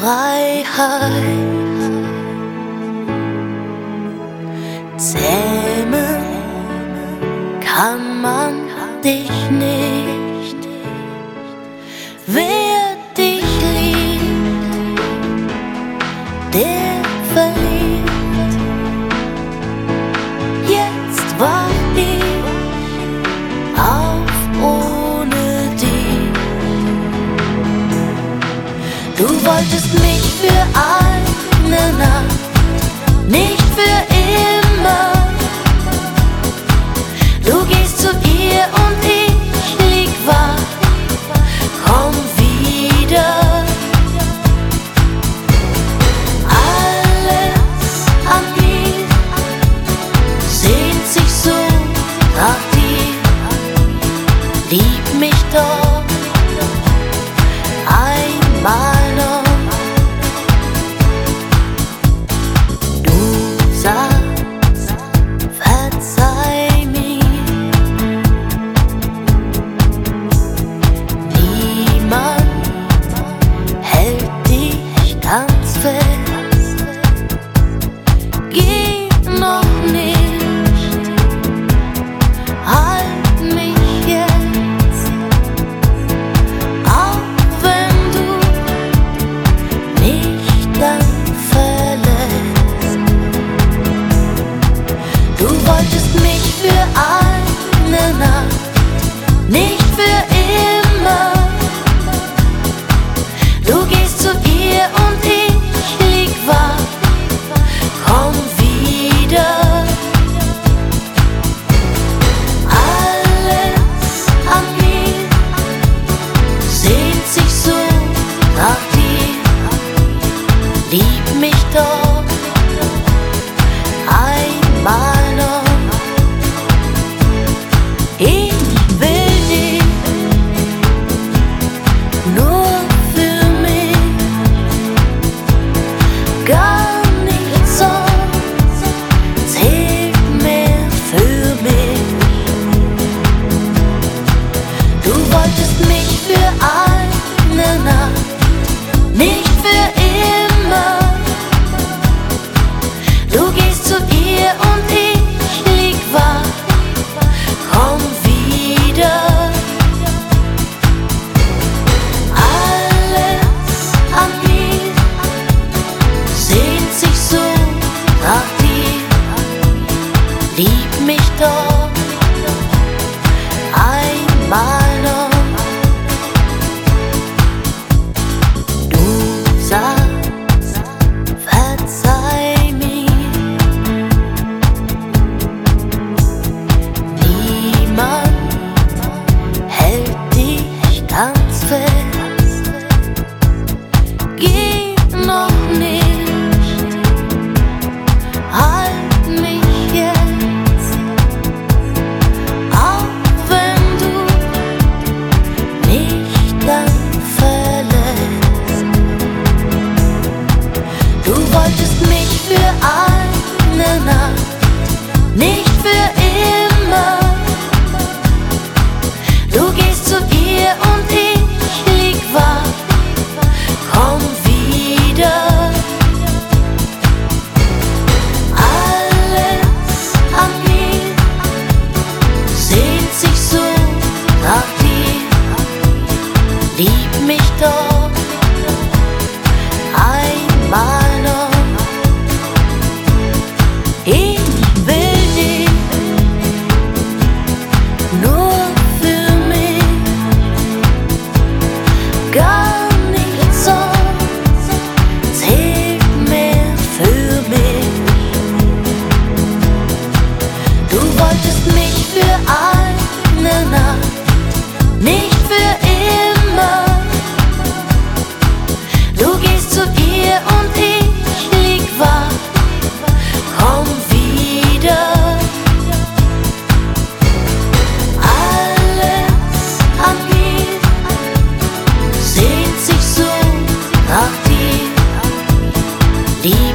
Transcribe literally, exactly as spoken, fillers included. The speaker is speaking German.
Freiheit. Zähmen kann man dich nicht. Wer dich liebt, der verliert. Jetzt wach ich auf ohne dich. Du wolltest mich für eine Nacht, nicht für immer. Du gehst zu ihr und ich lieg wach. Komm wieder. Alles an mir sehnt sich so nach dir. Lieb mich doch einmal noch. Du sagst, verzeih mir. Niemand hält dich ganz fest. Geh noch nicht, halt mich jetzt. Auch wenn du mich dann verlässt. Du wolltest mich für eine Nacht, nicht für immer. Du gehst zu ihr und ich lieg wach. Komm wieder. Alles an mir sehnt sich so nach dir. Lieb mich doch einmal noch. Ich will dich nur für mich, gar nichts sonst zählt mehr für mich. Du wolltest mich für eine Nacht, nicht für immer. Du gehst zu ihr und ich lieg wach. Komm wieder. Alles an mir sehnt sich so nach dir. Lieb mich doch einmal noch. Du sagst, verzeih mir. Niemand hält dich ganz fest. Geh noch nicht, halt mich jetzt. Auch wenn du mich dann verlässt. Du wolltest mich für eine Nacht, nicht für immer. Du gehst zu ihr und ich lieg wach. Komm wieder. Alles an mir sehnt sich so nach dir. Lieb mich doch einmal noch. Ich will dich nur für mich, gar nichts sonst zählt mehr für mich. Du wolltest mich für eine Nacht, nicht für immer. Du gehst zu ihr und ich lieg wach. Komm wieder. Alles an mir sehnt sich so nach dir. Lieb